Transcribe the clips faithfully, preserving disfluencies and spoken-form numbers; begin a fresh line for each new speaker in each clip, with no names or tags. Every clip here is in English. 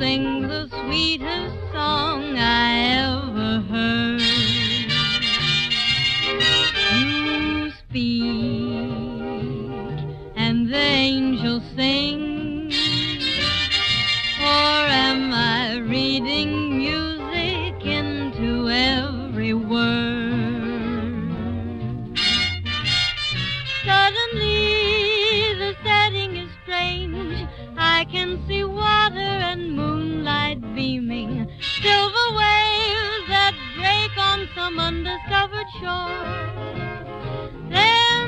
sing the sweetest song I ever heard. You speak, and the angels sing, or am I reading music into every word? Suddenly the setting is strange. I can see water and moonlight beaming, silver waves that break on some undiscovered shore. Then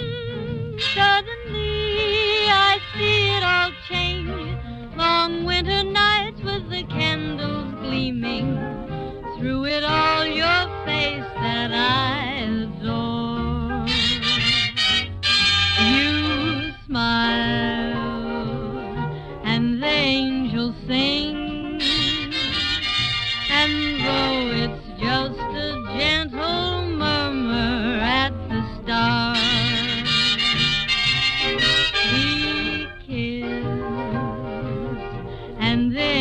suddenly I see it all change. Long winter nights with the candles gleaming, through it all your face that I adore. You smile, and the angels sing, and though it's just a gentle murmur at the start, we kiss, and the